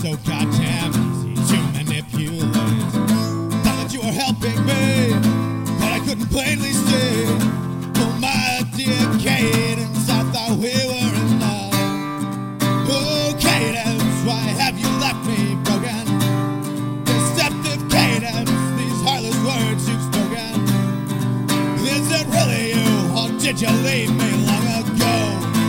so goddamn easy to manipulate. Thought that you were helping me, but I couldn't plainly see. Oh my dear Cadence, I thought we were in love. Oh Cadence, why have you left me broken? Deceptive Cadence, these heartless words you've spoken. Is it really you, or did you leave me long ago?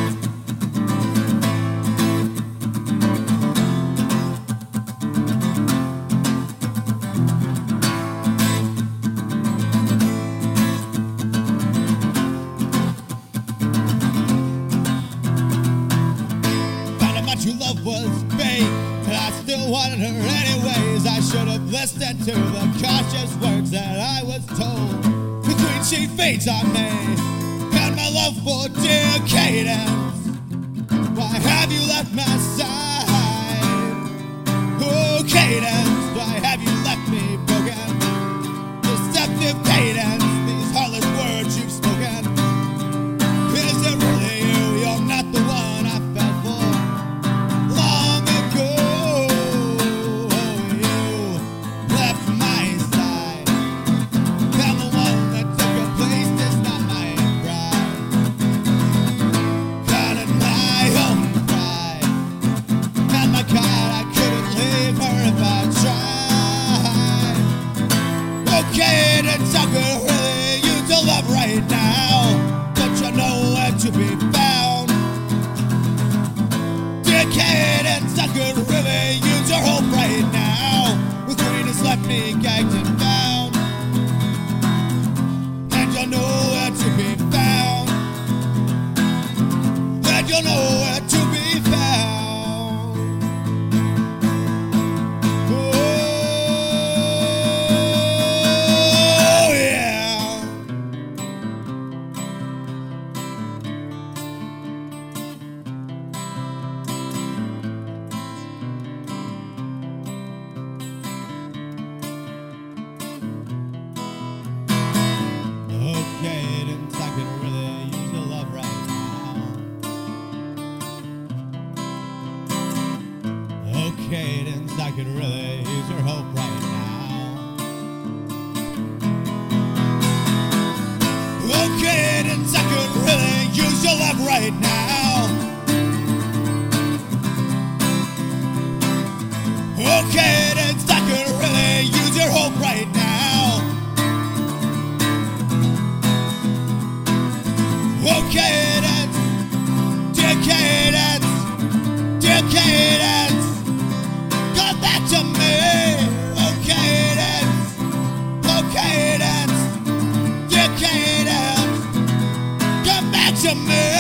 True love was fake, but I still wanted her anyways. I should have listened to the cautious words that I was told. The queen, she feeds on me, and my love for dear Cadence. Why have you left my side? Oh Cadence, why have you left me broken? Deceptive Cadence, these heartless words you've spoken. Is it really you? You're not the one I fell for. Cadence, I could really use your love right now, but you know where to be found. Dear Cadence, I could really use your hope right now. The queen has left me gagged and bound, and you know where to be found, and you know where to be found. Cadence, I could really use your love right now. Oh Cadence, I could really use your hope right now. Oh Cadence, I could really use your love right now. Oh Cadence, I could really use your hope right now. Oh Cadence, dear Cadence, dear Cadence, come back to me. Oh Cadence, dear Cadence, come back to me.